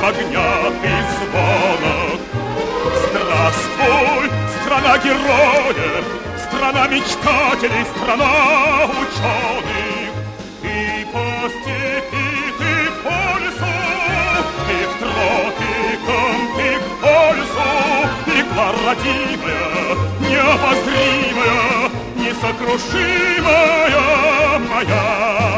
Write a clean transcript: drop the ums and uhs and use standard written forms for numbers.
огня и звонок. Здравствуй, страна героев, страна мечтателей, страна ученых. И по степи ты по лесу, ты к тропикам, ты к полюсу, игла родимая, необозримая, несокрушимая моя.